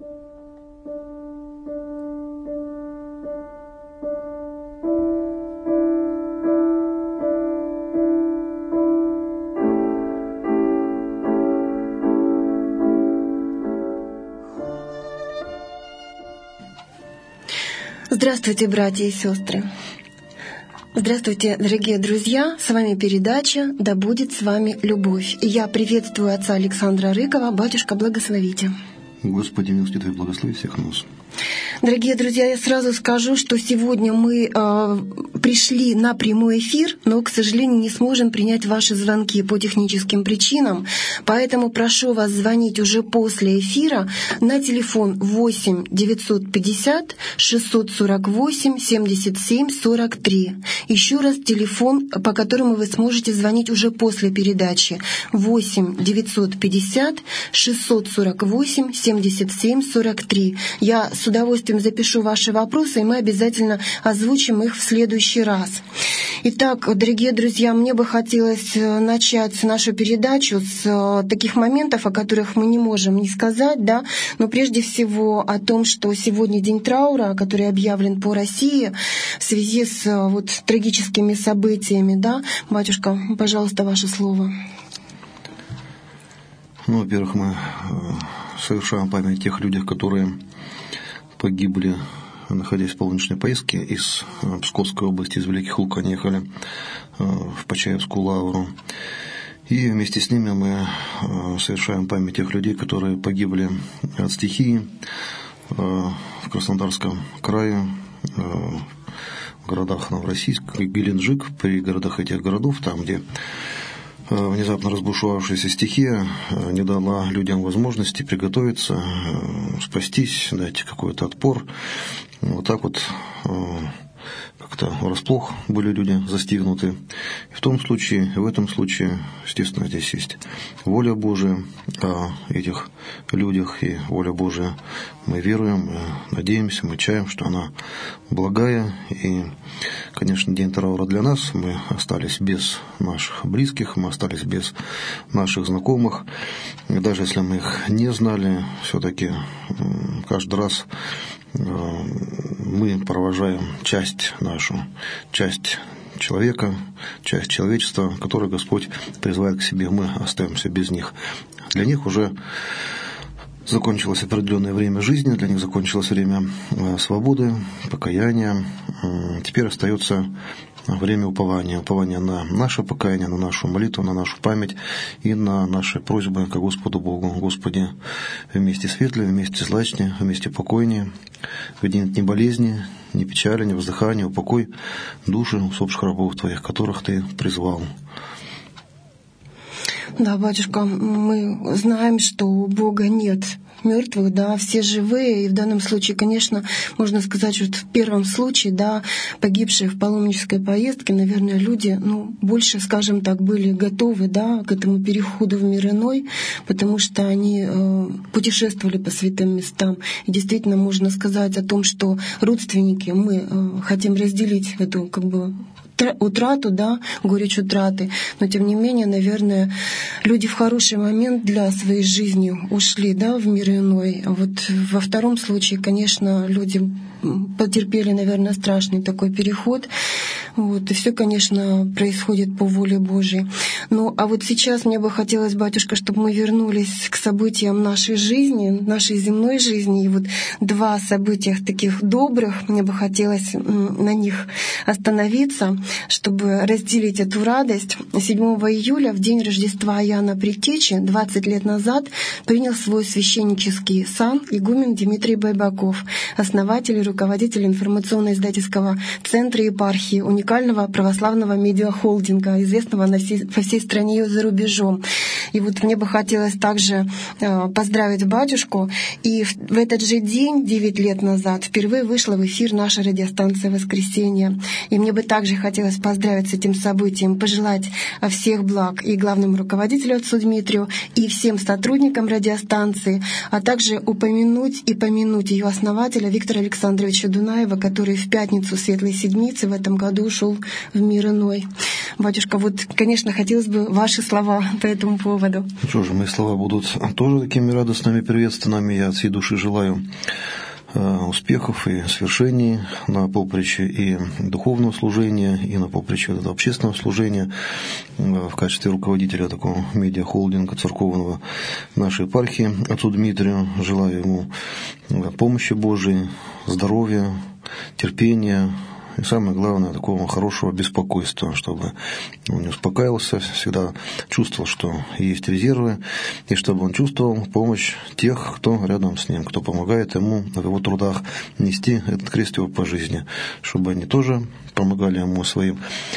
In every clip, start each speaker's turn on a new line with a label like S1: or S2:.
S1: Здравствуйте, братья и сестры. Здравствуйте, дорогие друзья. С вами передача «Да будет с вами любовь». И я приветствую отца Александра Рыкова. Батюшка, благословите.
S2: Господи, милости Твоей, благослови всех нас.
S1: Дорогие друзья, я сразу скажу, что сегодня мы пришли на прямой эфир, но, к сожалению, не сможем принять ваши звонки по техническим причинам. Поэтому прошу вас звонить уже после эфира на телефон 8 950 648 77 43. Еще раз телефон, по которому вы сможете звонить уже после передачи. 8 950 648 77 43. Я с удовольствием запишу ваши вопросы, и мы обязательно озвучим их в следующий раз. Итак, дорогие друзья, мне бы хотелось начать нашу передачу с таких моментов, о которых мы не можем не сказать, да, но прежде всего о том, что сегодня день траура, который объявлен по России в связи с трагическими событиями, да. Батюшка, пожалуйста, ваше слово.
S2: Во-первых, мы совершаем память о тех людях, которые погибли, находясь в полуночной поездке из Псковской области, из Великих Лук. Они ехали в Почаевскую лавру. И вместе с ними мы совершаем память тех людей, которые погибли от стихии в Краснодарском крае, в городах Новороссийск и Геленджик, при городах этих городов, там, где внезапно разбушевавшаяся стихия не дала людям возможности приготовиться, спастись, дать какой-то отпор. Вот так вот как-то врасплох были люди застигнуты. И в том случае, и в этом случае, естественно, здесь есть воля Божия о этих людях, и воля Божия мы веруем, мы надеемся, мы чаем, что она благая. И, конечно, день траура для нас. Мы остались без наших близких, мы остались без наших знакомых. И даже если мы их не знали, все-таки каждый раз мы провожаем нашу часть человека, часть человечества, которую Господь призывает к себе, мы остаемся без них. Для них уже закончилось определенное время жизни, для них закончилось время свободы, покаяния. Теперь остается время упования на наше покаяние, на нашу молитву, на нашу память и на наши просьбы к Господу Богу. Господи, вместе светлее, вместе злачнее, вместе покойнее, где нет ни болезни, ни печали, ни воздыхания, упокой души усопших рабов Твоих, которых Ты призвал.
S1: Да, батюшка, мы знаем, что у Бога нет мертвых, да, все живые. И в данном случае, конечно, можно сказать, что в первом случае, да, погибшие в паломнической поездке, наверное, люди, больше, скажем так, были готовы, да, к этому переходу в мир иной, потому что они путешествовали по святым местам. И действительно можно сказать о том, что родственники, мы хотим разделить эту, утрату, да, горечь утраты, но тем не менее, наверное, люди в хороший момент для своей жизни ушли, да, в мир иной. А вот во втором случае, конечно, люди потерпели, наверное, страшный такой переход. И все, конечно, происходит по воле Божьей. А вот сейчас мне бы хотелось, батюшка, чтобы мы вернулись к событиям нашей жизни, нашей земной жизни. И вот два события таких добрых, мне бы хотелось на них остановиться, чтобы разделить эту радость. 7 июля, в день Рождества Иоанна Предтечи, 20 лет назад, принял свой священнический сан игумен Дмитрий Байбаков, основатель и руководитель информационно-издательского центра епархии, уникального православного медиахолдинга, известного по всей стране и за рубежом. И вот мне бы хотелось также поздравить батюшку. И в этот же день, 9 лет назад, впервые вышла в эфир наша радиостанция «Воскресенье». И мне бы также хотелось хотелось поздравить с этим событием, пожелать всех благ и главному руководителю отцу Дмитрию, и всем сотрудникам радиостанции, а также упомянуть и помянуть ее основателя Виктора Александровича Дунаева, который в пятницу Светлой Седмицы в этом году ушел в мир иной. Батюшка, вот, конечно, хотелось бы ваши слова по этому поводу.
S2: Ну что же, мои слова будут тоже такими радостными, приветственными. Я от всей души желаю успехов и свершений на поприще и духовного служения, и на поприще общественного служения в качестве руководителя такого медиахолдинга церковного нашей епархии отцу Дмитрию. Желаю ему помощи Божией, здоровья, терпения, и самое главное, такого хорошего беспокойства, чтобы он не успокаивался, всегда чувствовал, что есть резервы, и чтобы он чувствовал помощь тех, кто рядом с ним, кто помогает ему в его трудах нести этот крест его по жизни, чтобы они тоже помогали ему своим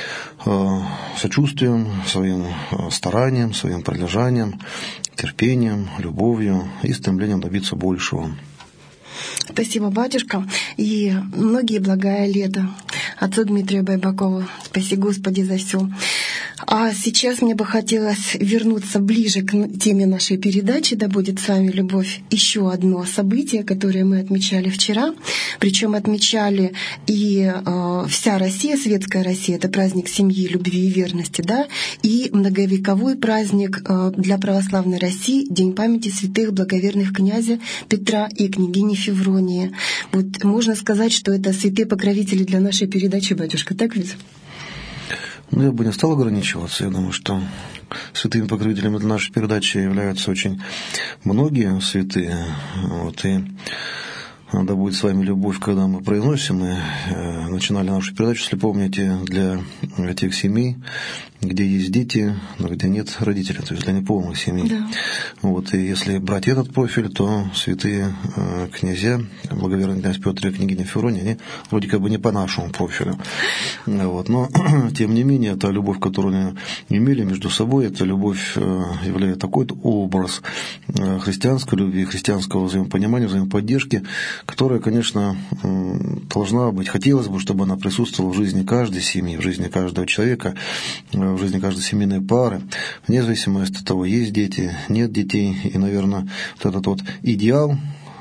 S2: сочувствием, своим старанием, своим прилежанием, терпением, любовью и стремлением добиться большего.
S1: Спасибо, батюшка, и многие благая лето отцу Дмитрию Байбакову. Спаси Господи за все. А сейчас мне бы хотелось вернуться ближе к теме нашей передачи «Да будет с вами любовь». Еще одно событие, которое мы отмечали вчера. Причем отмечали и вся Россия, светская Россия, это праздник семьи, любви и верности, да, и многовековой праздник для православной России, День памяти святых благоверных князя Петра и княгини Февронии. Вот можно сказать, что это святые покровители для нашей передачи, батюшка, так ведь?
S2: Ну, я бы не стал ограничиваться. Я думаю, что святыми покровителями для нашей передачи являются очень многие святые. Вот, и да будет с вами любовь, когда мы произносим. Мы начинали нашу передачу, если помните, для тех семей, где есть дети, но где нет родителей, то есть для неполных семей.
S1: Да.
S2: Вот, и если брать этот профиль, то святые князья, благоверный князь Петр и княгиня Феврония, они вроде как бы не по нашему профилю. Вот, но, тем не менее, эта любовь, которую они имели между собой, эта любовь является такой образ христианской любви, христианского взаимопонимания, взаимоподдержки, которая, конечно, должна быть, хотелось бы, чтобы она присутствовала в жизни каждой семьи, в жизни каждого человека, в жизни каждой семейной пары, вне зависимости от того, есть дети, нет детей. И, наверное, вот этот вот идеал,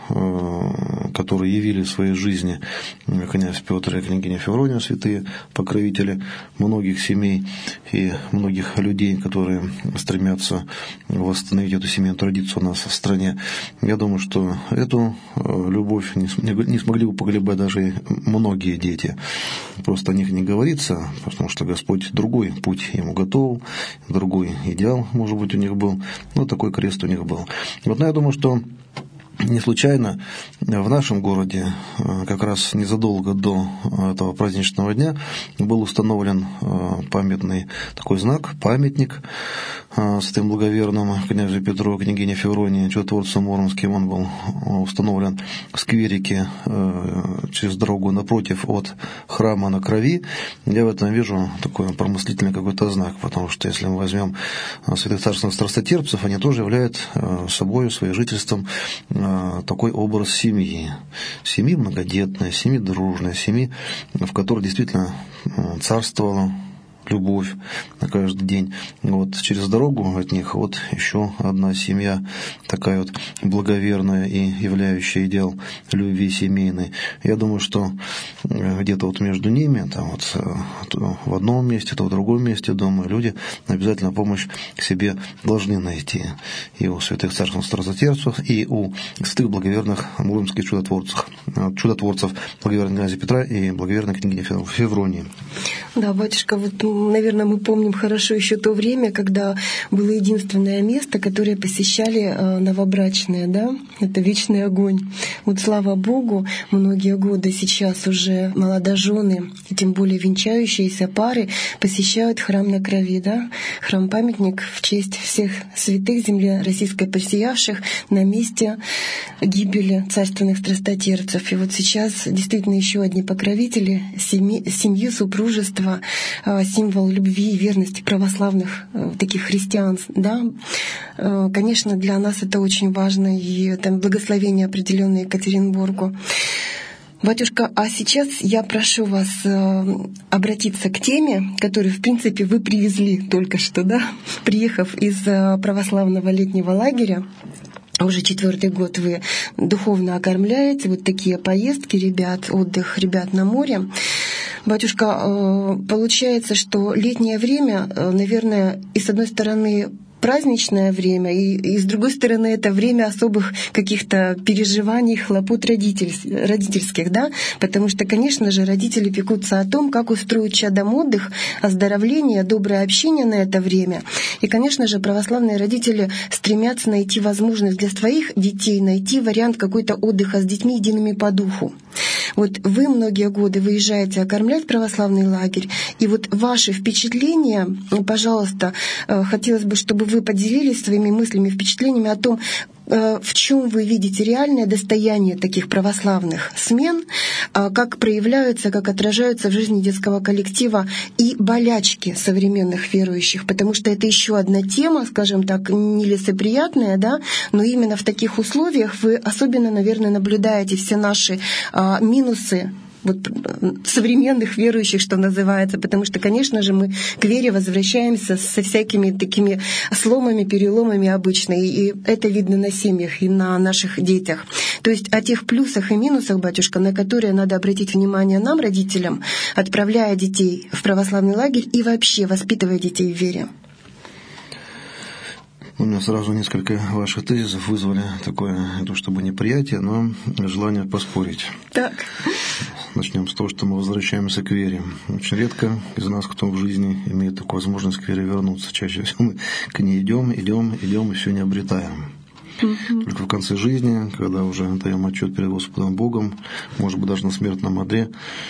S2: который явили в своей жизни князь Петр и княгиня Феврония, святые покровители многих семей и многих людей, которые стремятся восстановить эту семейную традицию у нас в стране. Я думаю, что эту любовь не смогли бы погребать даже многие дети. Просто о них не говорится, потому что Господь другой путь ему готовил, другой идеал, может быть, у них был, но такой крест у них был. Вот, но я думаю, что не случайно в нашем городе как раз незадолго до этого праздничного дня был установлен памятный такой знак, памятник святым благоверным князю Петру, княгине Февронии, чудотворцу Муромским. Он был установлен в скверике через дорогу напротив от храма на Крови. Я в этом вижу такой промыслительный какой-то знак, потому что если мы возьмем святых царственных страстотерпцев, они тоже являются собой, своим жительством такой образ семьи. Семьи многодетной, семьи дружной, семьи, в которой действительно царствовала любовь на каждый день. Вот через дорогу от них вот еще одна семья, такая вот благоверная и являющая идеал любви семейной. Я думаю, что где-то вот между ними, там вот то в одном месте, то в другом месте, думаю, люди обязательно помощь к себе должны найти. И у святых царственных страстотерпцев, и у святых благоверных муромских чудотворцев, благоверного князя Петра и благоверной княгини Февронии.
S1: Да, батюшка, вот, наверное, мы помним хорошо еще то время, когда было единственное место, которое посещали новобрачные, да, это Вечный огонь. Вот слава Богу, многие годы сейчас уже молодожены, и тем более венчающиеся пары посещают храм на Крови, да, храм-памятник в честь всех святых земли российской посиявших на месте гибели царственных страстотерпцев. И вот сейчас действительно еще одни покровители семьи, супружества, символ любви и верности православных таких христиан, да. Конечно, для нас это очень важно, и это благословение определенное Екатеринбургу. Батюшка, а сейчас я прошу вас обратиться к теме, которую, в принципе, вы привезли только что, да, приехав из православного летнего лагеря. Уже 4-й год вы духовно окормляете, вот такие поездки ребят, отдых ребят на море. Батюшка, получается, что летнее время, наверное, и с одной стороны праздничное время, и с другой стороны это время особых каких-то переживаний, хлопот родительских, да, потому что, конечно же, родители пекутся о том, как устроить чадам отдых, оздоровление, доброе общение на это время. И, конечно же, православные родители стремятся найти возможность для своих детей, найти вариант какой-то отдыха с детьми, едиными по духу. Вот вы многие годы выезжаете окормлять православный лагерь, и вот ваши впечатления, пожалуйста, хотелось бы, чтобы вы поделились своими мыслями, впечатлениями о том, в чем вы видите реальное достояние таких православных смен, как проявляются, как отражаются в жизни детского коллектива и болячки современных верующих, потому что это еще одна тема, скажем так, нелицеприятная, да, но именно в таких условиях вы особенно, наверное, наблюдаете все наши минусы вот современных верующих, что называется, потому что, конечно же, мы к вере возвращаемся со всякими такими сломами, переломами обычно, и это видно на семьях и на наших детях. То есть о тех плюсах и минусах, батюшка, на которые надо обратить внимание нам, родителям, отправляя детей в православный лагерь и вообще воспитывая детей в вере.
S2: У меня сразу несколько ваших тезисов вызвали такое, не то чтобы неприятие, но желание поспорить.
S1: Так.
S2: Начнем с того, что мы возвращаемся к вере. Очень редко из нас, кто в жизни имеет такую возможность к вере вернуться. Чаще всего мы к ней идем и все не обретаем. Только в конце жизни, когда уже даем отчет перед Господом Богом, может быть, даже на смертном одре,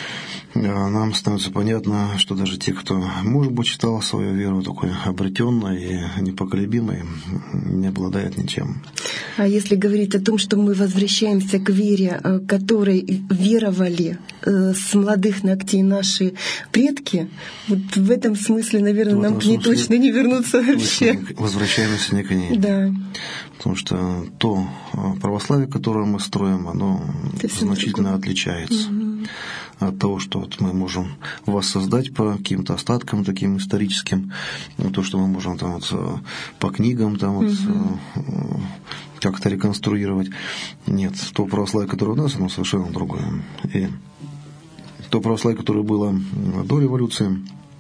S2: нам становится понятно, что даже те, кто, может быть, считал свою веру такой обретенной и непоколебимой, не обладает ничем.
S1: А если говорить о том, что мы возвращаемся к вере, которой веровали с молодых ногтей наши предки, вот в этом смысле, наверное, нам к ней точно не вернуться вообще.
S2: Возвращаемся не к ней.
S1: Да.
S2: Потому что то православие, которое мы строим, оно значительно отличается от того, что вот мы можем воссоздать по каким-то остаткам таким историческим, то, что мы можем там вот по книгам там вот как-то реконструировать. Нет, то православие, которое у нас, оно совершенно другое. И то православие, которое было до революции,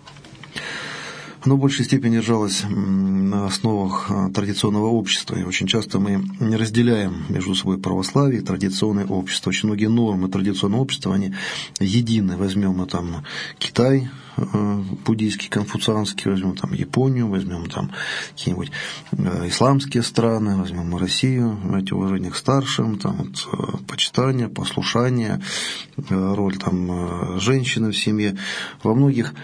S2: оно в большей степени держалось на основах традиционного общества. И очень часто мы не разделяем между собой православие и традиционное общество. Очень многие нормы традиционного общества, они едины. Возьмем там Китай, буддийский, конфуцианский, возьмем там Японию, возьмем там какие-нибудь исламские страны, возьмем Россию, уважение к старшим, там вот, почитание, послушание, роль там женщины в семье. Во многих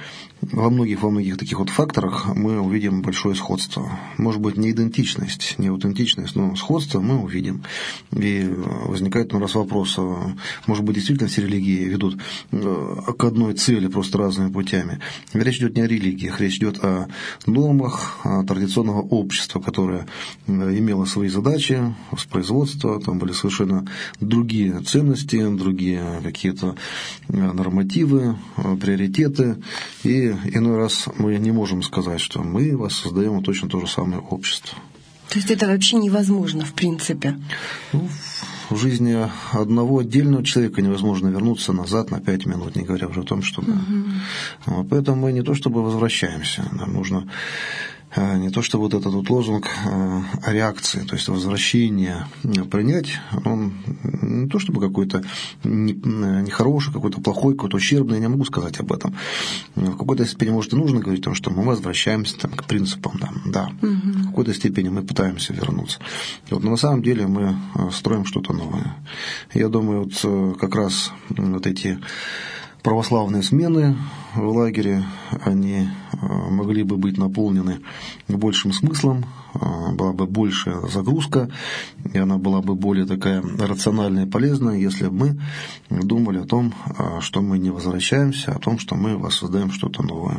S2: таких вот факторах мы увидим большое сходство. Может быть, не идентичность, не аутентичность, но сходство мы увидим. И возникает у нас вопрос, может быть, действительно все религии ведут к одной цели, просто разными путями. Речь идет не о религиях, речь идет о нормах традиционного общества, которое имело свои задачи, воспроизводства, там были совершенно другие ценности, другие какие-то нормативы, приоритеты. И иной раз мы не можем сказать, что мы воссоздаем точно то же самое общество.
S1: То есть это вообще невозможно, в принципе?
S2: В жизни одного отдельного человека невозможно вернуться назад на 5 минут, не говоря уже о том, что... Поэтому мы не то чтобы возвращаемся, нам нужно не то, что вот этот вот лозунг о реакции, то есть возвращение принять, он не то чтобы какой-то нехороший, какой-то плохой, какой-то ущербный, я не могу сказать об этом. В какой-то степени, может, и нужно говорить о том, что мы возвращаемся там, к принципам, да. В какой-то степени мы пытаемся вернуться. Вот, но на самом деле мы строим что-то новое. Я думаю, вот как раз вот эти православные смены в лагере, они могли бы быть наполнены большим смыслом, была бы большая загрузка, и она была бы более такая рациональная и полезная, если бы мы думали о том, что мы не возвращаемся, о том, что мы воссоздаем что-то новое.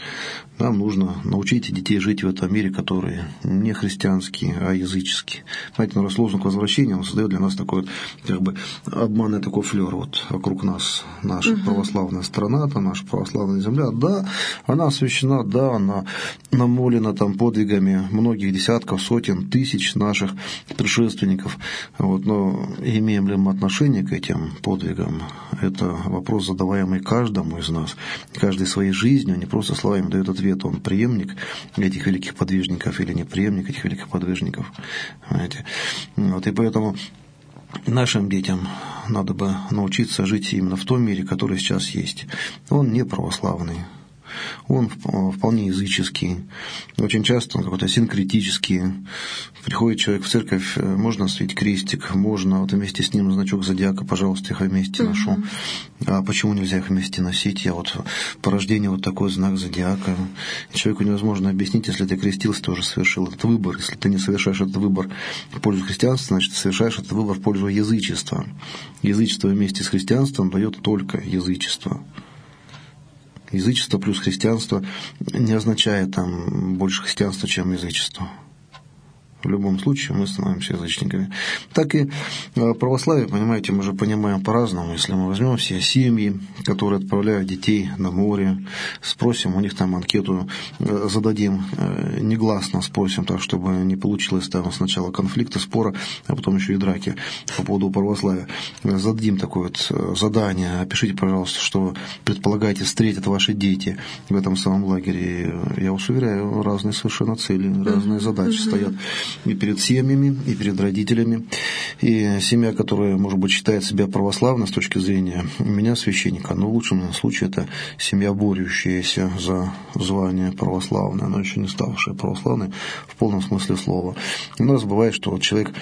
S2: Нам нужно научить детей жить в этом мире, который не христианский, а языческий. Знаете, раз лозунг возвращения, он создает для нас такой, как бы, обманный такой флёр вот вокруг нас. Наша православная страна, там наша православная земля, да, она освящена, да, она намолена там подвигами многих десятков, сотен, тысяч наших предшественников. Вот, но имеем ли мы отношение к этим подвигам? Это вопрос, задаваемый каждому из нас. Каждый своей жизнью, не просто словами дает ответ, он преемник этих великих подвижников или не преемник этих великих подвижников. Понимаете? Вот, и поэтому нашим детям надо бы научиться жить именно в том мире, который сейчас есть. Он не православный. Он вполне языческий, очень часто он какой-то синкретический. Приходит человек в церковь, можно носить крестик, можно вот вместе с ним значок зодиака, пожалуйста, их вместе ношу. А почему нельзя их вместе носить? Я вот по рождению вот такой знак зодиака. Человеку невозможно объяснить, если ты крестился, ты уже совершил этот выбор. Если ты не совершаешь этот выбор в пользу христианства, значит, ты совершаешь этот выбор в пользу язычества. Язычество вместе с христианством дает только язычество. Язычество плюс христианство не означает там больше христианства, чем язычество. В любом случае мы становимся язычниками. Так и православие, понимаете, мы же понимаем по-разному. Если мы возьмем все семьи, которые отправляют детей на море, спросим у них там анкету, зададим негласно, спросим так, чтобы не получилось там сначала конфликта, спора, а потом еще и драки по поводу православия. Зададим такое вот задание, опишите, пожалуйста, что предполагаете встретят ваши дети в этом самом лагере. Я вас уверяю, разные совершенно цели, разные задачи стоят. И перед семьями, и перед родителями. И семья, которая, может быть, считает себя православной с точки зрения меня, священника, но в лучшем случае это семья, борющаяся за звание православное, но еще не ставшая православной в полном смысле слова. У нас бывает, что вот человек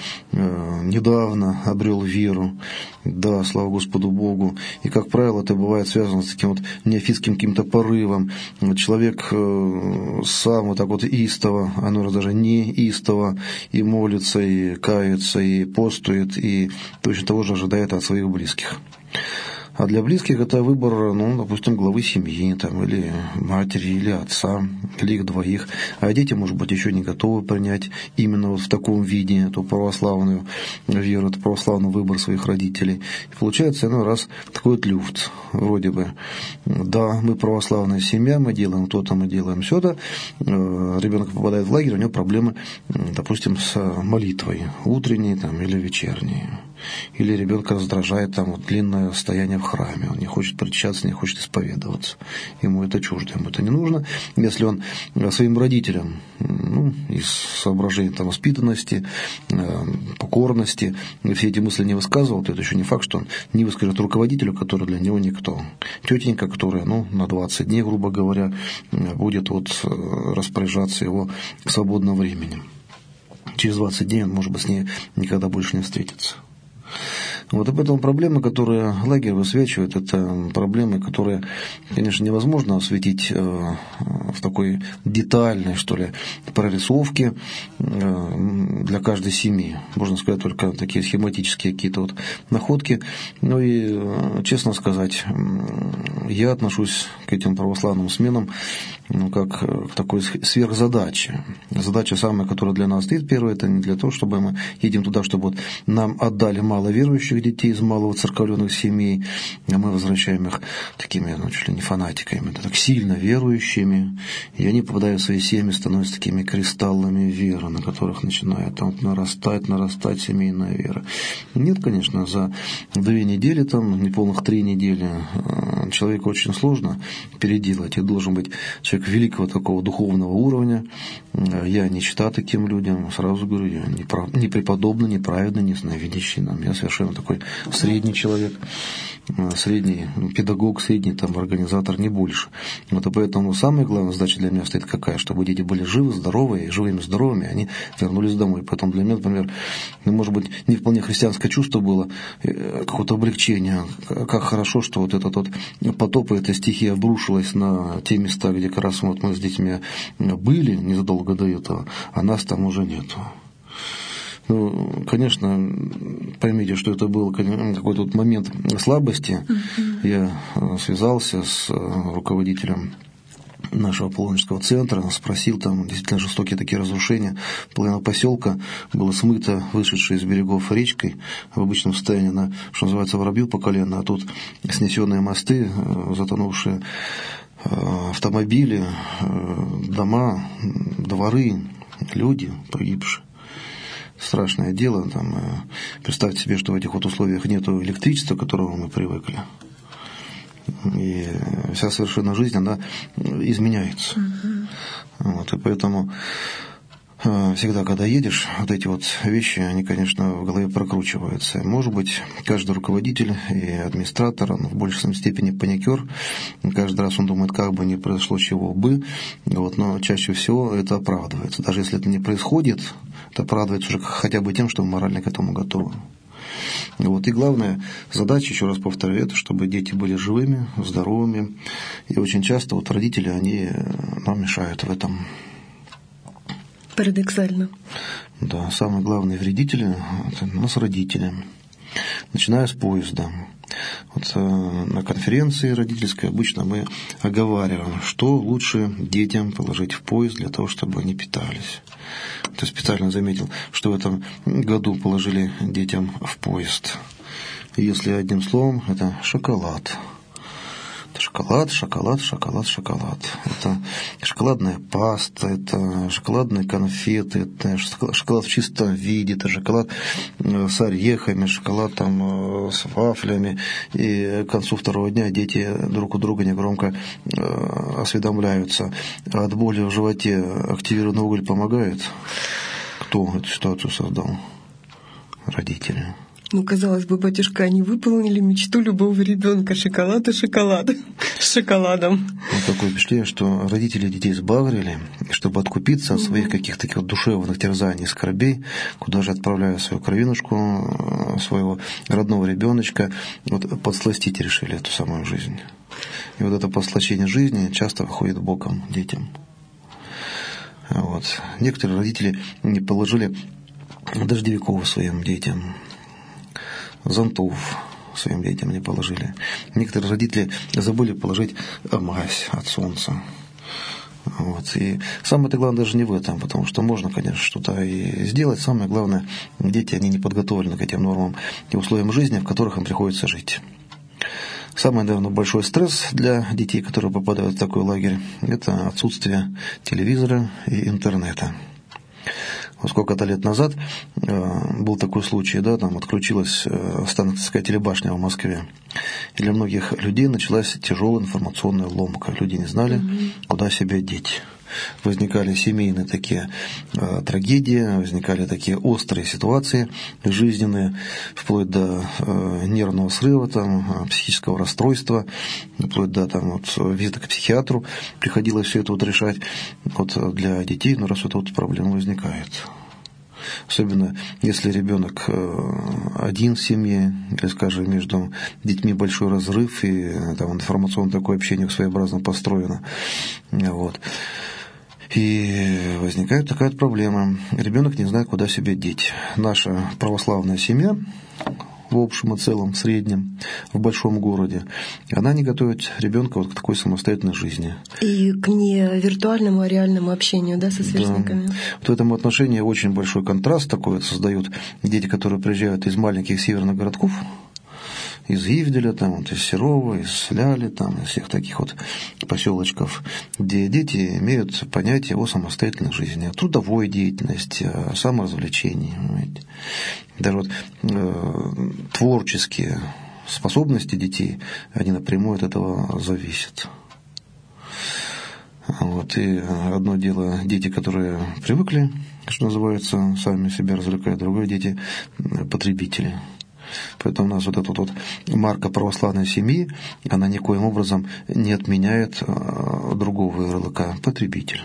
S2: недавно обрел веру, да, слава Господу Богу, и, как правило, это бывает связано с таким вот неофитским каким-то порывом. Человек сам вот так вот истово, а ну даже не истово, и молится, и кается, и постует, и точно того же ожидает от своих близких. А для близких это выбор, ну, допустим, главы семьи, там, или матери, или отца, или их двоих. А дети, может быть, еще не готовы принять именно вот в таком виде эту православную веру, этот православный выбор своих родителей. И получается, иной раз такой вот люфт, вроде бы. Да, мы православная семья, мы делаем то-то, мы делаем сё-то. Ребенок попадает в лагерь, у него проблемы, допустим, с молитвой, утренней там, или вечерней. Или ребенка раздражает там вот длинное стояние в храме, он не хочет причащаться, не хочет исповедоваться. Ему это чуждо, ему это не нужно. Если он своим родителям, ну, из соображений там, воспитанности, покорности, все эти мысли не высказывал, то это еще не факт, что он не выскажет руководителю, который для него никто. Тетенька, которая, ну, на 20 дней, грубо говоря, будет вот распоряжаться его свободным временем. Через 20 дней он, может быть, с ней никогда больше не встретится. Вот и поэтому проблемы, которые лагерь высвечивает, это проблемы, которые, конечно, невозможно осветить в такой детальной, что ли, прорисовке для каждой семьи. Можно сказать, только такие схематические какие-то вот находки. Ну и, честно сказать, я отношусь к этим православным сменам как к такой сверхзадаче. Задача самая, которая для нас стоит, первая, это не для того, чтобы мы едем туда, чтобы вот нам отдали мало верующих детей из маловоцерковленных семей, а мы возвращаем их такими, ну, чуть ли не фанатиками, так сильно верующими, и они, попадая в свои семьи, становятся такими кристаллами веры, на которых начинает там нарастать семейная вера. Нет, конечно, за 2 недели, там, неполных 3 недели человеку очень сложно переделать, и должен быть человек великого такого духовного уровня. Я не читаю таким людям, сразу говорю, я не преподобный, не праведный, не сновидящий. Я совершенно такой средний человек, средний педагог, средний там организатор, не больше. Вот и поэтому самая главная задача для меня стоит какая, чтобы дети были живы, здоровы, и живыми, здоровыми они вернулись домой. Поэтому для меня, например, может быть, не вполне христианское чувство было, какое-то облегчение, как хорошо, что вот этот вот потоп, эта стихия обрушилась на те места, где как раз вот мы с детьми были незадолго до этого, а нас там уже нету. Ну, конечно, поймите, что это был какой-то вот момент слабости. Я связался с руководителем нашего Полуничского центра, спросил, там действительно жестокие такие разрушения. Половина поселка была смыта, вышедшей из берегов речкой в обычном состоянии, она, что называется, воробью по колено, а тут снесенные мосты, затонувшие автомобили, дома, дворы, люди погибшие. Страшное дело. Там, представьте себе, что в этих вот условиях нет электричества, к которому мы привыкли. И вся совершенно жизнь, она изменяется. Вот, и поэтому всегда, когда едешь, вот эти вот вещи, они, конечно, в голове прокручиваются. Может быть, каждый руководитель и администратор, он в большей степени паникер. Каждый раз он думает, как бы не произошло чего бы. Вот, но чаще всего это оправдывается. Даже если это не происходит, это оправдывается уже хотя бы тем, что мы морально к этому готовы. Вот. И главная задача, еще раз повторяю, это чтобы дети были живыми, здоровыми. И очень часто вот родители, они нам мешают в этом.
S1: Парадоксально.
S2: Да, самые главные вредители – это у нас родители. Начиная с поезда. Вот на конференции родительской обычно мы оговариваем, что лучше детям положить в поезд для того, чтобы они питались. Я специально заметил, что в этом году положили детям в поезд. Если одним словом, это шоколад. Это шоколад, шоколад, шоколад, шоколад. Это шоколадная паста, это шоколадные конфеты, это шоколад в чистом виде, это шоколад с орехами, шоколад там с вафлями. И к концу второго дня дети друг у друга негромко осведомляются. А от боли в животе активированный уголь помогает? Кто эту ситуацию создал? Родители.
S1: Ну, казалось бы, батюшка, они выполнили мечту любого ребенка. Шоколад и шоколад. С шоколадом.
S2: Вот такое впечатление, что родители детей сбагрили, и чтобы откупиться от своих каких-то таких душевных терзаний и скорбей, куда же отправляя свою кровинушку, своего родного ребеночка, вот подсластить решили эту самую жизнь. И вот это подслащение жизни часто выходит боком детям. Вот. Некоторые родители не положили дождевиков своим детям, зонтов своим детям не положили. Некоторые родители забыли положить мазь от солнца. Вот. И самое-то главное даже не в этом, потому что можно, конечно, что-то и сделать. Самое главное, дети, они не подготовлены к этим нормам и условиям жизни, в которых им приходится жить. Самый, наверное, большой стресс для детей, которые попадают в такой лагерь, это отсутствие телевизора и интернета. Вот сколько-то лет назад был такой случай, да, там отключилась станковская телебашня в Москве. И для многих людей началась тяжелая информационная ломка. Люди не знали, куда себя деть. Возникали семейные такие трагедии, возникали такие острые ситуации жизненные, вплоть до нервного срыва, там, психического расстройства, вплоть до там, вот, визита к психиатру. Приходилось все это вот решать. Вот для детей, ну, раз эта вот проблема возникает. Особенно если ребенок один в семье, или, скажем, между детьми большой разрыв, и там информационное такое общение своеобразно построено. Вот. И возникает такая проблема. Ребенок не знает, куда себя деть. Наша православная семья, в общем и целом, в среднем, в большом городе, она не готовит ребенка вот к такой самостоятельной жизни.
S1: И к не виртуальному, а реальному общению, да, со сверстниками.
S2: Да. Вот в этом отношении очень большой контраст такой создают дети, которые приезжают из маленьких северных городков, из Ивделя, там, вот, из Серова, из Ляли, там, из всех таких вот поселочков, где дети имеют понятие о самостоятельной жизни, о трудовой деятельности, о саморазвлечении. Понимаете? Даже вот творческие способности детей, они напрямую от этого зависят. Вот. И одно дело дети, которые привыкли, что называется, сами себя развлекают, другое дети потребители. Поэтому у нас вот эта вот марка православной семьи, она никоим образом не отменяет другого ярлыка – потребитель.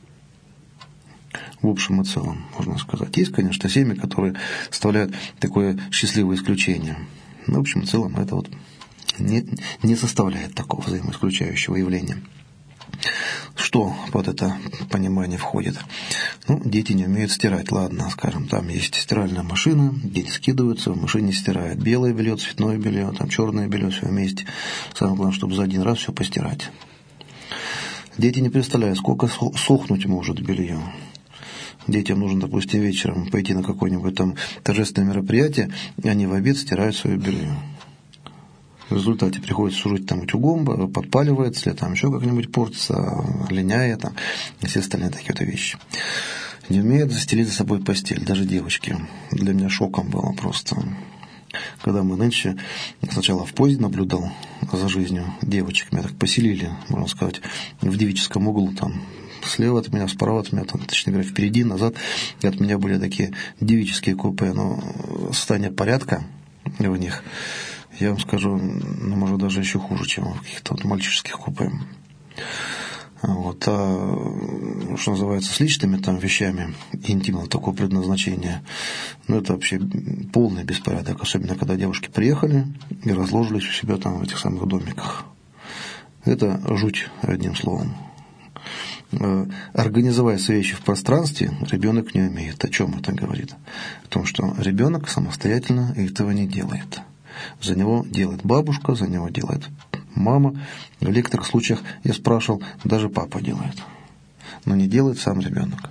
S2: В общем и целом, можно сказать. Есть, конечно, семьи, которые составляют такое счастливое исключение. Но в общем и целом это вот не составляет такого взаимоисключающего явления. Что под это понимание входит? Ну, дети не умеют стирать, ладно, скажем, там есть стиральная машина, дети скидываются, в машине стирают белое белье, цветное белье, там черное белье, все вместе. Самое главное, чтобы за один раз все постирать. Дети не представляют, сколько сохнуть может белье. Детям нужно, допустим, вечером пойти на какое-нибудь там торжественное мероприятие, и они в обед стирают свое белье. В результате приходится служить там утюгом, подпаливается, или там еще как-нибудь портится, линяет, там, и все остальные такие вот вещи. Не умеют застелить за собой постель, даже девочки. Для меня шоком было просто. Когда мы нынче, сначала в поезде наблюдал за жизнью девочек, меня так поселили, можно сказать, в девическом углу, там, слева от меня, справа от меня, там, точнее говоря, впереди, назад, и от меня были такие девические купе, но состояние порядка в них, я вам скажу, ну, может, даже еще хуже, чем в каких-то вот мальчишеских купе. Вот, а что называется, с личными там вещами интимного такого предназначения, ну, это вообще полный беспорядок, особенно когда девушки приехали и разложились у себя там в этих самых домиках. Это жуть, одним словом. Организовать свои вещи в пространстве ребенок не умеет. О чем это говорит? О том, что ребенок самостоятельно этого не делает. За него делает бабушка, за него делает мама. В некоторых случаях, я спрашивал, даже папа делает. Но не делает сам ребенок.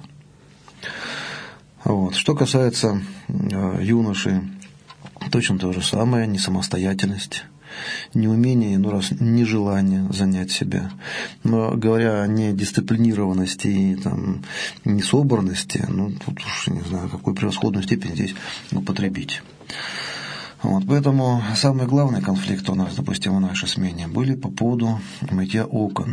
S2: Вот. Что касается юноши, точно то же самое, не самостоятельность, неумение, ну раз нежелание занять себя. Но говоря о недисциплинированности и там, несобранности, ну тут уж не знаю, какую превосходную степень здесь употребить. Вот, поэтому самый главный конфликт у нас, допустим, в нашей смене были по поводу мытья окон.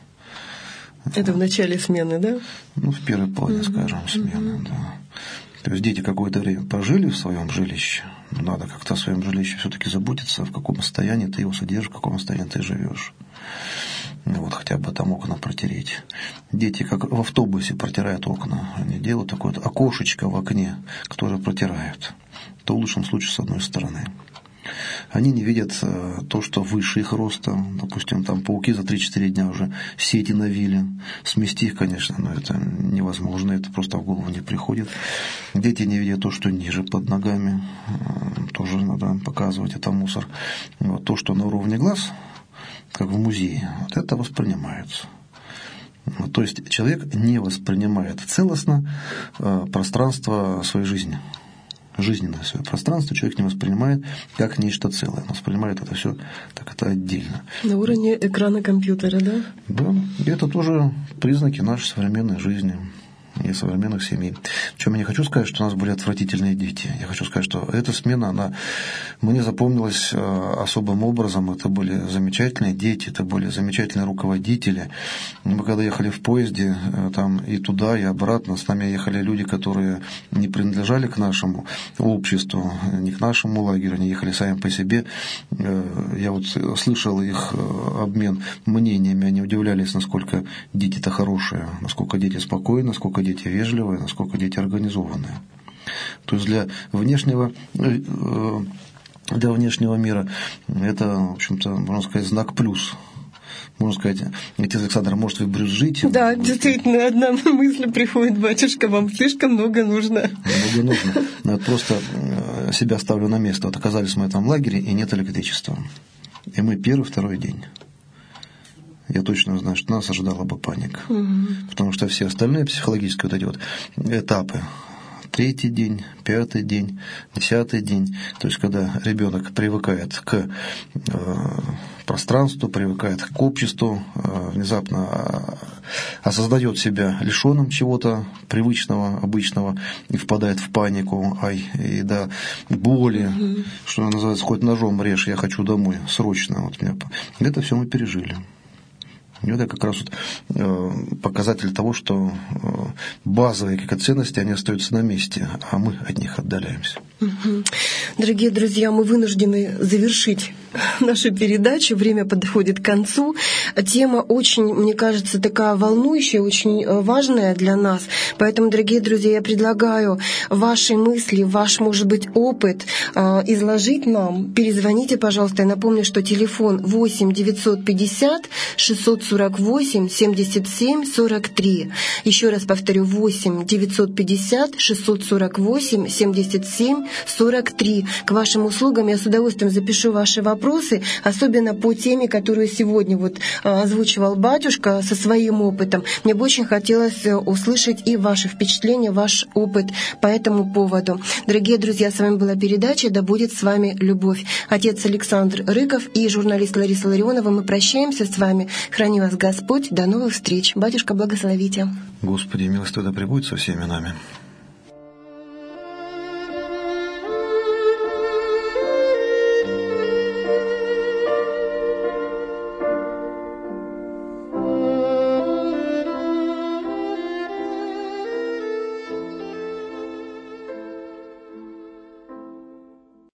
S1: Это в начале смены, да?
S2: Ну, в первой половине, скажем, смены, да. То есть дети какое-то время пожили в своем жилище, надо как-то о своем жилище все-таки заботиться, в каком состоянии ты его содержишь, в каком состоянии ты живешь. Вот, хотя бы там окна протереть. Дети, как в автобусе, протирают окна. Они делают такое вот окошечко в окне, которое протирают. То в лучшем случае с одной стороны. Они не видят то, что выше их роста. Допустим, там пауки за 3-4 дня уже сети навили. Смести их, конечно, но это невозможно, это просто в голову не приходит. Дети не видят то, что ниже под ногами. Тоже надо показывать, это мусор. Вот, то, что на уровне глаз, как в музее, вот это воспринимается. То есть человек не воспринимает целостно пространство своей жизни. Жизненное свое пространство человек не воспринимает как нечто целое. Он воспринимает это все так это отдельно.
S1: На уровне экрана компьютера, да?
S2: Да, и это тоже признаки нашей современной жизни и современных семей. Причем я не хочу сказать, что у нас были отвратительные дети. Я хочу сказать, что эта смена, она мне запомнилась особым образом. Это были замечательные дети, это были замечательные руководители. Мы когда ехали в поезде, там и туда, и обратно, с нами ехали люди, которые не принадлежали к нашему обществу, не к нашему лагерю, они ехали сами по себе. Я вот слышал их обмен мнениями, они удивлялись, насколько дети-то хорошие, насколько дети спокойны, насколько дети вежливые, насколько дети организованные. То есть для внешнего мира это, в общем-то, можно сказать, знак плюс. Можно сказать, отец Александр, может, вы брюзжите?
S1: Да, действительно, одна мысль приходит, батюшка, вам слишком много нужно.
S2: Много нужно. Я просто себя ставлю на место. Вот оказались мы в этом лагере, и нет электричества. И мы первый-второй день. Я точно знаю, что нас ожидала бы паника. Потому что все остальные психологические вот эти вот этапы, 3-й день, 5-й день, 10-й день, то есть когда ребенок привыкает к пространству, привыкает к обществу, внезапно осознает себя лишенным чего-то привычного, обычного, и впадает в панику, и до боли, что называется, хоть ножом режь, я хочу домой, срочно. Вот меня... Это все мы пережили. И это как раз вот показатель того, что базовые какие-то ценности, они остаются на месте, а мы от них отдаляемся.
S1: Дорогие друзья, мы вынуждены завершить нашу передачу. Время подходит к концу. Тема очень, мне кажется, такая волнующая, очень важная для нас. Поэтому, дорогие друзья, я предлагаю ваши мысли, ваш, может быть, опыт изложить нам. Перезвоните, пожалуйста. Я напомню, что телефон 8 950 648 77 43. Еще раз повторю, 8 950 648 77 43. К вашим услугам я с удовольствием запишу ваши вопросы вопросы, особенно по теме, которую сегодня вот озвучивал батюшка со своим опытом. Мне бы очень хотелось услышать и ваши впечатления, ваш опыт по этому поводу. Дорогие друзья, с вами была передача «Да будет с вами любовь». Отец Александр Рыков и журналист Лариса Ларионова. Мы прощаемся с вами. Храни вас Господь. До новых встреч. Батюшка, благословите.
S2: Господи, милость да пребудет со всеми нами.